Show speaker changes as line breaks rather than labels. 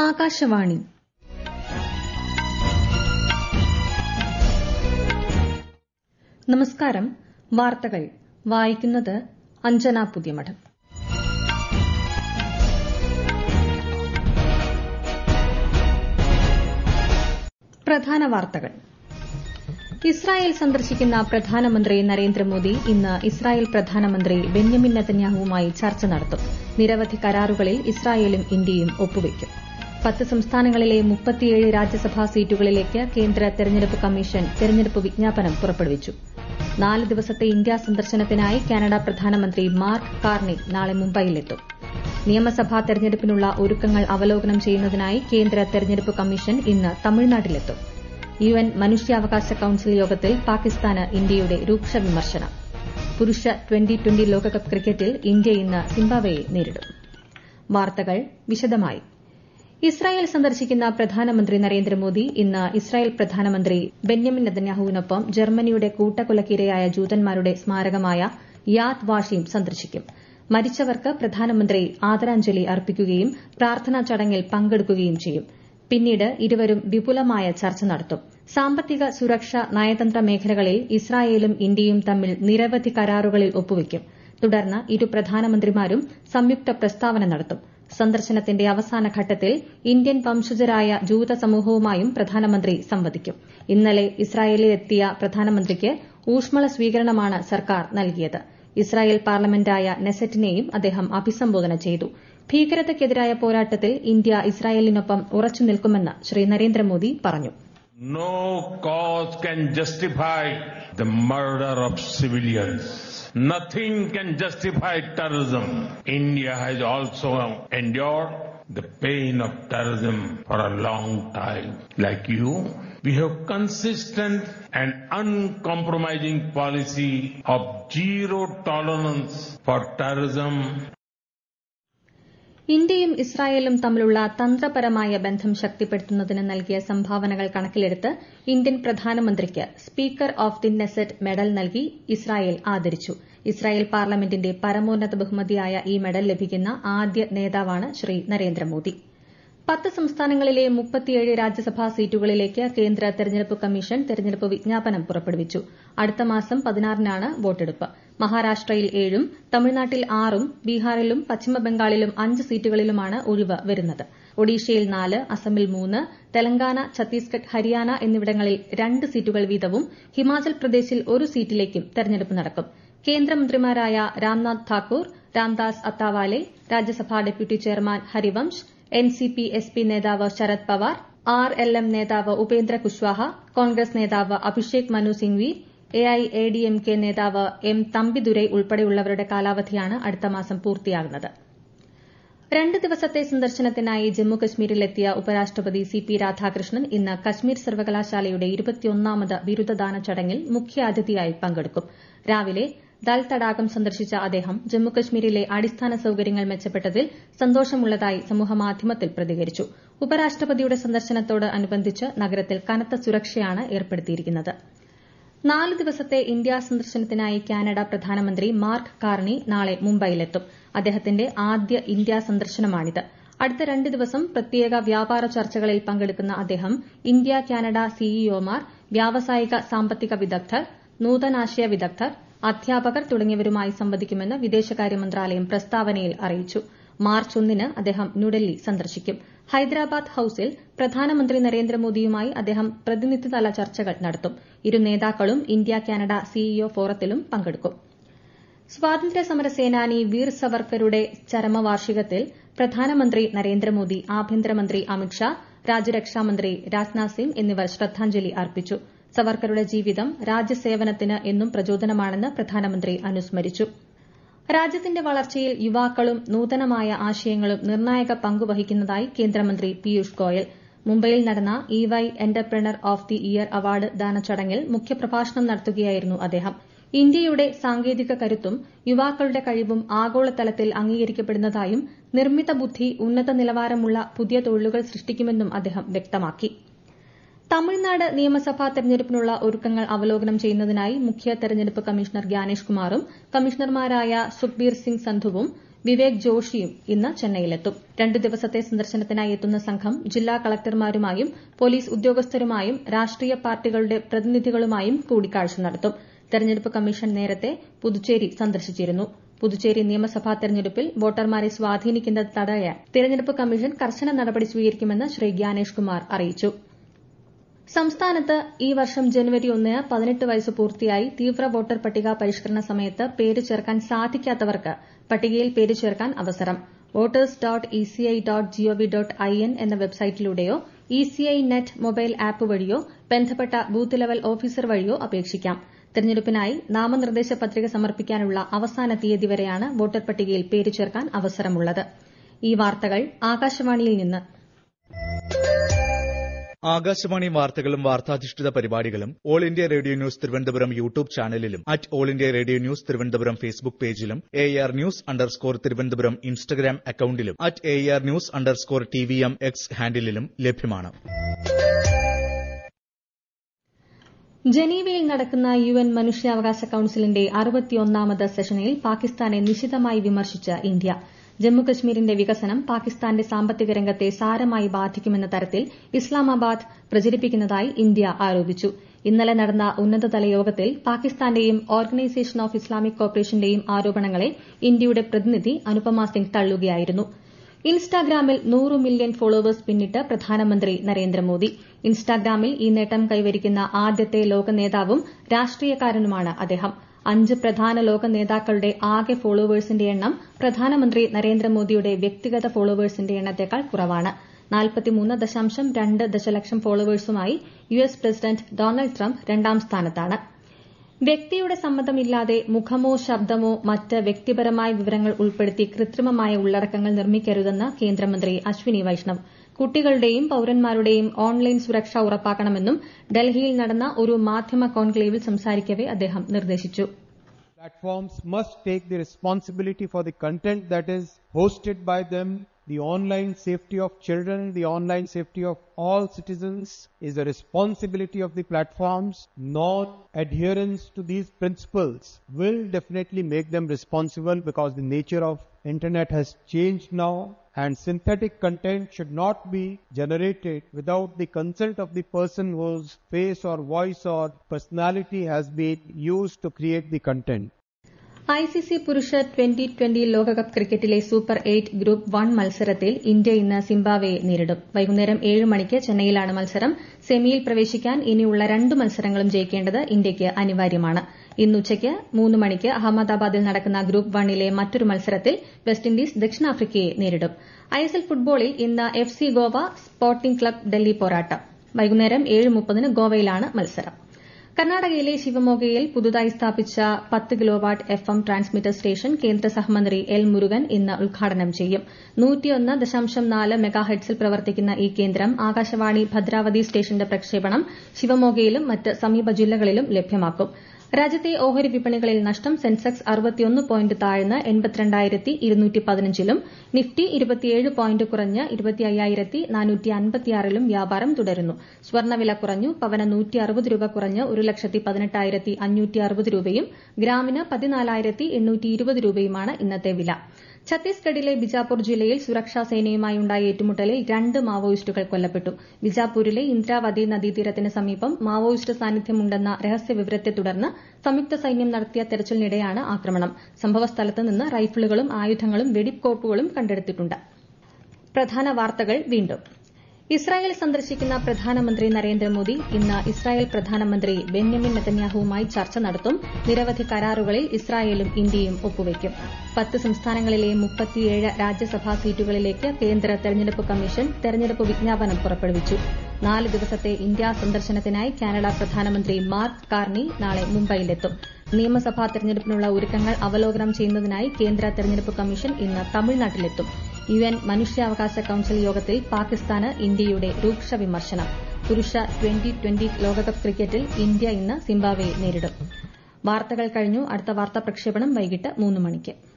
ആകാശവാണി. നമസ്കാരം. വാർത്തകൾ വായിക്കുന്നത് അഞ്ജന പുതിയമഠം. പ്രധാന വാർത്തകൾ. ഇസ്രായേൽ സന്ദർശിക്കുന്ന പ്രധാനമന്ത്രി നരേന്ദ്രമോദി ഇന്ന് ഇസ്രായേൽ പ്രധാനമന്ത്രി ബെന്യാമിൻ നെതന്യാഹുവുമായി ചർച്ച നടത്തും. നിരവധി കരാറുകളിൽ ഇസ്രായേലും ഇന്ത്യയും ഒപ്പുവയ്ക്കും. 10 സംസ്ഥാനങ്ങളിലെ 37 രാജ്യസഭാ സീറ്റുകളിലേക്ക് കേന്ദ്ര തെരഞ്ഞെടുപ്പ് കമ്മീഷൻ തെരഞ്ഞെടുപ്പ് വിജ്ഞാപനം പുറപ്പെടുവിച്ചു. 4 ദിവസത്തെ ഇന്ത്യാ സന്ദർശനത്തിനായി കാനഡ പ്രധാനമന്ത്രി മാർക്ക് കാർണി നാളെ മുംബൈയിലെത്തും. നിയമസഭാ തെരഞ്ഞെടുപ്പിനുള്ള ഒരുക്കങ്ങൾ അവലോകനം ചെയ്യുന്നതിനായി കേന്ദ്ര തെരഞ്ഞെടുപ്പ് കമ്മീഷൻ ഇന്ന് തമിഴ്നാട്ടിലെത്തും. UN മനുഷ്യാവകാശ കൌൺസിൽ യോഗത്തിൽ പാകിസ്ഥാന് ഇന്ത്യയുടെ രൂക്ഷ വിമർശനം. പുരുഷ ട്വന്റി ലോകകപ്പ് ക്രിക്കറ്റിൽ ഇന്ത്യ ഇന്ന് സിംബാബ്വെയെ നേരിടും. വാർത്തകൾ വിശദമായി. ഇസ്രായേൽ സന്ദർശിക്കുന്ന പ്രധാനമന്ത്രി നരേന്ദ്രമോദി ഇന്ന് ഇസ്രായേൽ പ്രധാനമന്ത്രി ബെന്യാമിൻ നെതന്യാഹുവിനൊപ്പം ജർമ്മനിയുടെ കൂട്ടക്കൊലക്കിരയായ ജൂതന്മാരുടെ സ്മാരകമായ യാദ് വാഷീം സന്ദർശിക്കും. മരിച്ചവർക്ക് പ്രധാനമന്ത്രി ആദരാഞ്ജലി അർപ്പിക്കുകയും പ്രാർത്ഥനാ ചടങ്ങിൽ പങ്കെടുക്കുകയും ചെയ്യും. പിന്നീട് ഇരുവരും വിപുലമായ ചർച്ച നടത്തും. സാമ്പത്തിക, സുരക്ഷ, നയതന്ത്ര മേഖലകളിൽ ഇസ്രായേലും ഇന്ത്യയും തമ്മിൽ നിരവധി കരാറുകളിൽ ഒപ്പുവയ്ക്കും. തുടർന്ന് ഇരു പ്രധാനമന്ത്രിമാരും സംയുക്ത പ്രസ്താവന നടത്തും. സന്ദർശനത്തിന്റെ അവസാന ഘട്ടത്തിൽ ഇന്ത്യൻ വംശജരായ ജൂത സമൂഹവുമായും പ്രധാനമന്ത്രി സംവദിക്കും. ഇന്നലെ ഇസ്രായേലിലെത്തിയ പ്രധാനമന്ത്രിക്ക് ഊഷ്മള സ്വീകരണമാണ് സർക്കാർ നൽകിയത്. ഇസ്രായേൽ പാർലമെന്റായ നെസറ്റിനെയും അദ്ദേഹം അഭിസംബോധന ചെയ്തു. ഭീകരതയ്ക്കെതിരായ പോരാട്ടത്തിൽ ഇന്ത്യ ഇസ്രായേലിനൊപ്പം ഉറച്ചു നിൽക്കുമെന്ന് ശ്രീ നരേന്ദ്രമോദി പറഞ്ഞു.
No cause can justify the murder of civilians. Nothing can justify terrorism. India has also endured the pain of terrorism for a long time. Like you, we have consistent and uncompromising policy of zero tolerance for terrorism.
ഇന്ത്യയും ഇസ്രായേലും തമ്മിലുള്ള തന്ത്രപരമായ ബന്ധം ശക്തിപ്പെടുത്തുന്നതിന് നൽകിയ സംഭാവനകൾ കണക്കിലെടുത്ത് Indian പ്രധാനമന്ത്രിക്ക് speaker of the Knesset medal നൽകി ഇസ്രായേൽ ആദരിച്ചു. ഇസ്രായേൽ പാർലമെന്റിന്റെ പരമോന്നത ബഹുമതിയായ ഈ മെഡൽ ലഭിക്കുന്ന ആദ്യ നേതാവാണ് ശ്രീ നരേന്ദ്രമോദി. 10 സംസ്ഥാനങ്ങളിലെ 37 രാജ്യസഭാ സീറ്റുകളിലേക്ക് കേന്ദ്ര തെരഞ്ഞെടുപ്പ് കമ്മീഷൻ തെരഞ്ഞെടുപ്പ് വിജ്ഞാപനം പുറപ്പെടുവിച്ചു. അടുത്ത മാസം 16-നാണ് വോട്ടെടുപ്പ്. മഹാരാഷ്ട്രയിൽ 7-ഉം തമിഴ്നാട്ടിൽ 6-ഉം ബീഹാറിലും പശ്ചിമബംഗാളിലും 5 സീറ്റുകളിലുമാണ് ഒഴിവ് വരുന്നത്. ഒഡീഷയിൽ 4, അസമിൽ 3, തെലങ്കാന, ഛത്തീസ്ഗഡ്, ഹരിയാന എന്നിവിടങ്ങളിൽ 2 സീറ്റുകൾ വീതവും ഹിമാചൽ പ്രദേശിൽ 1 സീറ്റിലേക്കും തെരഞ്ഞെടുപ്പ് നടക്കും. കേന്ദ്രമന്ത്രിമാരായ Ramnath Thakur, Ramdas Athawale, Rajya Sabha deputy chairman Harivansh, NCP SP നേതാവ് ശരത് പവാർ, RLM നേതാവ് ഉപേന്ദ്ര കുശ്വാഹ, കോൺഗ്രസ് നേതാവ് അഭിഷേക് മനു സിംഗ്വി, AIADMK നേതാവ് M തമ്പിദുരൈ ഉൾപ്പെടെയുള്ളവരുടെ കാലാവധിയാണ് അടുത്ത മാസം പൂർത്തിയാകുന്നത്. 2 ദിവസത്തെ സന്ദർശനത്തിനായി ജമ്മുകശ്മീരിലെത്തിയ ഉപരാഷ്ട്രപതി CP രാധാകൃഷ്ണൻ ഇന്ന് കശ്മീർ സർവകലാശാലയുടെ 21ാമത് ബിരുദദാന ചടങ്ങിൽ മുഖ്യാതിഥിയായി പങ്കെടുക്കും. രാവിലെ ദൽ തടാകം സന്ദർശിച്ച അദ്ദേഹം ജമ്മുകശ്മീരിലെ അടിസ്ഥാന സൌകര്യങ്ങൾ മെച്ചപ്പെട്ടതിൽ സന്തോഷമുള്ളതായി സമൂഹമാധ്യമത്തിൽ പ്രതികരിച്ചു. ഉപരാഷ്ട്രപതിയുടെ സന്ദർശനത്തോട് അനുബന്ധിച്ച് നഗരത്തിൽ കനത്ത സുരക്ഷയാണ് ഏർപ്പെടുത്തിയിരിക്കുന്നത്. 4 ദിവസത്തെ ഇന്ത്യാ സന്ദർശനത്തിനായി കാനഡ പ്രധാനമന്ത്രി മാർക്ക് കാർണി നാളെ മുംബൈയിലെത്തും. അദ്ദേഹത്തിന്റെ ആദ്യ ഇന്ത്യാ സന്ദർശനമാണിത്. അടുത്ത 2 ദിവസം പ്രത്യേക വ്യാപാര ചർച്ചകളിൽ പങ്കെടുക്കുന്ന അദ്ദേഹം ഇന്ത്യ കാനഡ CEOമാർ, വ്യാവസായിക സാമ്പത്തിക വിദഗ്ധർ, നൂതനാശയ വിദഗ്ധർ, അധ്യാപകർ തുടങ്ങിയവരുമായി സംവദിക്കുമെന്ന് വിദേശകാര്യ മന്ത്രാലയം പ്രസ്താവനയിൽ അറിയിച്ചു. മാർച്ച് 1-ന് അദ്ദേഹം ന്യൂഡൽഹി സന്ദർശിക്കും. ഹൈദരാബാദ് ഹൌസിൽ പ്രധാനമന്ത്രി നരേന്ദ്രമോദിയുമായി അദ്ദേഹം പ്രതിനിധിതല ചർച്ചകൾ നടത്തും. ഇരു നേതാക്കളും ഇന്ത്യ കാനഡ CEO ഫോറത്തിലും പങ്കെടുക്കും. സ്വാതന്ത്ര്യസമര സേനാനി വീർ സവർക്കറുടെ ചരമവാർഷികത്തിൽ പ്രധാനമന്ത്രി നരേന്ദ്രമോദി, ആഭ്യന്തരമന്ത്രി അമിത്ഷാ, രാജ്യരക്ഷാമന്ത്രി രാജ്നാഥ് സിംഗ് എന്നിവർ ശ്രദ്ധാഞ്ജലി അർപ്പിച്ചു. സവർക്കറുടെ ജീവിതം രാജ്യസേവനത്തിന് എന്നും പ്രചോദനമാണെന്ന് പ്രധാനമന്ത്രി അനുസ്മരിച്ചു. രാജ്യത്തിന്റെ വളർച്ചയിൽ യുവാക്കളും നൂതനമായ ആശയങ്ങളും നിർണായക പങ്കുവഹിക്കുന്നതായി കേന്ദ്രമന്ത്രി പീയൂഷ് ഗോയൽ. മുംബൈയിൽ നടന്ന EY entrepreneur of the year award ദാന ചടങ്ങിൽ മുഖ്യപ്രഭാഷണം നടത്തുകയായിരുന്നു അദ്ദേഹം. ഇന്ത്യയുടെ സാങ്കേതിക കരുത്തും യുവാക്കളുടെ കഴിവും ആഗോളതലത്തിൽ അംഗീകരിക്കപ്പെടുന്നതായും നിർമ്മിത ബുദ്ധി ഉന്നത നിലവാരമുള്ള പുതിയ തൊഴിലുകൾ സൃഷ്ടിക്കുമെന്നും അദ്ദേഹം വ്യക്തമാക്കി. തമിഴ്നാട് നിയമസഭാ തെരഞ്ഞെടുപ്പിനുള്ള ഒരുക്കങ്ങൾ അവലോകനം ചെയ്യുന്നതിനായി മുഖ്യ തെരഞ്ഞെടുപ്പ് കമ്മീഷണർ ഗ്യാനേഷ് കുമാറും കമ്മീഷണർമാരായ സുഖ്ബീർ സിംഗ് സന്ധുവും വിവേക് ജോഷിയും ഇന്ന് ചെന്നൈയിലെത്തും 2 ദിവസത്തെ സന്ദർശനത്തിനായി എത്തുന്ന സംഘം ജില്ലാ കളക്ടർമാരുമായും പോലീസ് ഉദ്യോഗസ്ഥരുമായും രാഷ്ട്രീയ പാർട്ടികളുടെ പ്രതിനിധികളുമായും കൂടിക്കാഴ്ച നടത്തും. തെരഞ്ഞെടുപ്പ് കമ്മീഷൻ നേരത്തെ പുതുച്ചേരി സന്ദർശിച്ചിരുന്നു. പുതുച്ചേരി നിയമസഭാ തെരഞ്ഞെടുപ്പിൽ വോട്ടർമാരെ സ്വാധീനിക്കുന്നത് തടയാൻ തെരഞ്ഞെടുപ്പ് കമ്മീഷൻ കർശന നടപടി സ്വീകരിക്കുമെന്ന് ശ്രീ ഗ്യാനേഷ് കുമാർ അറിയിച്ചു. സംസ്ഥാനത്ത് ഈ വർഷം ജനുവരി 1 18 വയസ്സ് പൂർത്തിയായി തീവ്ര വോട്ടർ പട്ടിക പരിഷ്കരണ സമയത്ത് പേര് ചേർക്കാൻ സാധിക്കാത്തവർക്ക് പട്ടികയിൽ പേര് ചേർക്കാൻ അവസരം. voters.eci.gov.in എന്ന വെബ്സൈറ്റിലൂടെയോ ECI നെറ്റ് മൊബൈൽ ആപ്പ് വഴിയോ ബന്ധപ്പെട്ട ബൂത്ത് ലെവൽ ഓഫീസർ വഴിയോ അപേക്ഷിക്കാം. തെരഞ്ഞെടുപ്പിനായി നാമനിർദ്ദേശ പത്രിക സമർപ്പിക്കാനുള്ള അവസാന തീയതി വരെയാണ് വോട്ടർ പട്ടികയിൽ പേര് ചേർക്കാൻ അവസരമുള്ളത്. ഈ വാർത്തകൾ ആകാശവാണിയിൽ നിന്ന്.
ആകാശവാണി വാർത്തകളും വാർത്താധിഷ്ഠിത പരിപാടികളും all India radio news Thiruvananthapuram YouTube ചാനലിലും all India radio news Thiruvananthapuram Facebook പേജിലും AR News_ തിരുവനന്തപുരം ഇൻസ്റ്റഗ്രാം അക്കൌണ്ടിലും AR News_TVM X ഹാൻഡിലും ലഭ്യമാണ്.
ജനീവയിൽ നടക്കുന്ന UN മനുഷ്യാവകാശ കൌൺസിലിന്റെ 61ാമത് സെഷനിൽ പാകിസ്ഥാനെ നിശിതമായി വിമർശിച്ച ഇന്ത്യ. ജമ്മുകശ്മീരിന്റെ വികസനം പാകിസ്ഥാന്റെ സാമ്പത്തിക രംഗത്തെ സാരമായി ബാധിക്കുമെന്ന തരത്തിൽ ഇസ്ലാമാബാദ് പ്രചരിപ്പിക്കുന്നതായി ഇന്ത്യ ആരോപിച്ചു. ഇന്നലെ നടന്ന ഉന്നതതല യോഗത്തിൽ പാകിസ്ഥാന്റെയും ഓർഗനൈസേഷൻ ഓഫ് ഇസ്ലാമിക് കോപ്പറേഷന്റെയും ആരോപണങ്ങളെ ഇന്ത്യയുടെ പ്രതിനിധി അനുപമ സിംഗ് തള്ളുകയായിരുന്നു. ഇൻസ്റ്റാഗ്രാമിൽ 100 മില്യൺ ഫോളോവേഴ്സ് പിന്നിട്ട് പ്രധാനമന്ത്രി നരേന്ദ്രമോദി. ഇൻസ്റ്റാഗ്രാമിൽ ഈ നേട്ടം കൈവരിക്കുന്ന ആദ്യത്തെ ലോക നേതാവും രാഷ്ട്രീയക്കാരനുമാണ് അദ്ദേഹം. 5 പ്രധാന ലോക നേതാക്കളുടെ ആകെ ഫോളോവേഴ്സിന്റെ എണ്ണം പ്രധാനമന്ത്രി നരേന്ദ്രമോദിയുടെ വ്യക്തിഗത ഫോളോവേഴ്സിന്റെ എണ്ണത്തേക്കാൾ കുറവാണ്. 43.2 ദശലക്ഷം ഫോളോവേഴ്സുമായി US പ്രസിഡന്റ് ഡൊണാൾഡ് ട്രംപ് 2ാം സ്ഥാനത്താണ്. വ്യക്തിയുടെ സമ്മതമില്ലാതെ മുഖമോ ശബ്ദമോ മറ്റ് വ്യക്തിപരമായ വിവരങ്ങൾ ഉൾപ്പെടുത്തി കൃത്രിമമായ ഉള്ളടക്കങ്ങൾ നിർമ്മിക്കരുതെന്ന് കേന്ദ്രമന്ത്രി അശ്വിനി വൈഷ്ണവ്. കുട്ടികളുടെയും പൌരന്മാരുടെയും ഓൺലൈൻ സുരക്ഷ ഉറപ്പാക്കണമെന്നും ഡൽഹിയിൽ നടന്ന ഒരു മാധ്യമ കോൺക്ലേവിൽ സംസാരിക്കവെ അദ്ദേഹം നിർദ്ദേശിച്ചു.
Platforms must take the responsibility for the content that is hosted by them. The online safety of children, the online safety of all citizens is a responsibility of the platforms. Non-adherence to these principles will definitely make them responsible because the nature of internet has changed now and synthetic content should not be generated without the consent of the person whose face or voice or personality has been used to create the content.
ICC പുരുഷ T20 ലോകകപ്പ് ക്രിക്കറ്റിലെ super 8 group 1 മത്സരത്തിൽ India ഇന്ന് സിംബാബ്വെയെ നേരിടും. വൈകുന്നേരം 7 മണിക്ക് ചെന്നൈയിലാണ് മത്സരം. സെമിയിൽ പ്രവേശിക്കാൻ ഇനിയുള്ള 2 മത്സരങ്ങളും ജയിക്കേണ്ടത് ഇന്ത്യയ്ക്ക് അനിവാര്യമാണ്. ഇന്ന് ഉച്ചയ്ക്ക് 3 മണിക്ക് അഹമ്മദാബാദിൽ നടക്കുന്ന ഗ്രൂപ്പ് 1ലെ മറ്റൊരു മത്സരത്തിൽ വെസ്റ്റ് ഇൻഡീസ് ദക്ഷിണാഫ്രിക്കയെ നേരിടും. ISL ഫുട്ബോളിൽ ഇന്ന് FC Goa sporting club Delhi പോരാട്ടം. വൈകുന്നേരം 7:30 ഗോവയിലാണ് മത്സരം. കർണാടകയിലെ ശിവമോഗയിൽ പുതുതായി സ്ഥാപിച്ച 10 കിലോവാട്ട് FM ട്രാൻസ്മിറ്റർ സ്റ്റേഷൻ കേന്ദ്ര സഹമന്ത്രി എൽ മുരുകൻ ഇന്ന് ഉദ്ഘാടനം ചെയ്യും. 101.4 മെഗാഹെർട്സിൽ പ്രവർത്തിക്കുന്ന ഈ കേന്ദ്രം ആകാശവാണി ഭദ്രാവതി സ്റ്റേഷന്റെ പ്രക്ഷേപണം ശിവമോഗയിലും മറ്റ് സമീപ ജില്ലകളിലും ലഭ്യമാക്കും. രാജ്യത്തെ ഓഹരി വിപണികളിൽ നഷ്ടം. സെൻസെക്സ് 61 പോയിന്റ് താഴ്ന്ന് 82,215ലും നിഫ്റ്റി 27 പോയിന്റ് കുറഞ്ഞ് 25,456ലും വ്യാപാരം തുടരുന്നു. സ്വർണ്ണവില കുറഞ്ഞു. പവന് 160 രൂപ കുറഞ്ഞ് 1,18,560 രൂപയും ഗ്രാമിന് 14,820 രൂപയുമാണ് ഇന്നത്തെ വില. ഛത്തീസ്ഗഡിലെ ബിജാപൂർ ജില്ലയിൽ സുരക്ഷാ സേനയുമായുണ്ടായ ഏറ്റുമുട്ടലിൽ 2 മാവോയിസ്റ്റുകൾ കൊല്ലപ്പെട്ടു. ബിജാപൂരിലെ ഇന്ദ്രാവതി നദീതീരത്തിന് സമീപം മാവോയിസ്റ്റ് സാന്നിധ്യമുണ്ടെന്ന രഹസ്യവിവരത്തെ തുടർന്ന് സംയുക്ത സൈന്യം നടത്തിയ തെരച്ചിലിനിടെയാണ് ആക്രമണം. സംഭവസ്ഥലത്ത് നിന്ന് റൈഫിളുകളും ആയുധങ്ങളും വെടിക്കോപ്പുകളും കണ്ടെടുത്തിട്ടുണ്ട്. പ്രധാന വാർത്തകൾ വീണ്ടും. ഇസ്രായേൽ സന്ദർശിക്കുന്ന പ്രധാനമന്ത്രി നരേന്ദ്രമോദി ഇന്ന് ഇസ്രായേൽ പ്രധാനമന്ത്രി ബെന്യാമിൻ നെതന്യാഹുവുമായി ചർച്ച നടത്തും. നിരവധി കരാറുകളിൽ ഇസ്രായേലും ഇന്ത്യയും ഒപ്പുവയ്ക്കും. 10 സംസ്ഥാനങ്ങളിലെ 37 രാജ്യസഭാ സീറ്റുകളിലേക്ക് കേന്ദ്ര തെരഞ്ഞെടുപ്പ് കമ്മീഷൻ തെരഞ്ഞെടുപ്പ് വിജ്ഞാപനം പുറപ്പെടുവിച്ചു. 4 ദിവസത്തെ ഇന്ത്യാ സന്ദർശനത്തിനായി കാനഡ പ്രധാനമന്ത്രി മാർക്ക് കാർണി നാളെ മുംബൈയിലെത്തും. നിയമസഭാ തെരഞ്ഞെടുപ്പിനുള്ള ഒരുക്കങ്ങൾ അവലോകനം ചെയ്യുന്നതിനായി കേന്ദ്ര തെരഞ്ഞെടുപ്പ് കമ്മീഷൻ ഇന്ന് തമിഴ്നാട്ടിലെത്തും. UN മനുഷ്യാവകാശ കൌൺസിൽ യോഗത്തിൽ പാകിസ്ഥാന് ഇന്ത്യയുടെ രൂക്ഷ വിമർശനം. പുരുഷ T20 ലോകകപ്പ് ക്രിക്കറ്റിൽ ഇന്ത്യ ഇന്ന് സിംബാബ്വെയെ നേരിടും. വാർത്തകൾ കഴിഞ്ഞു. അടുത്ത വാർത്താ പ്രക്ഷേപണം വൈകിട്ട് 3 മണിക്ക്.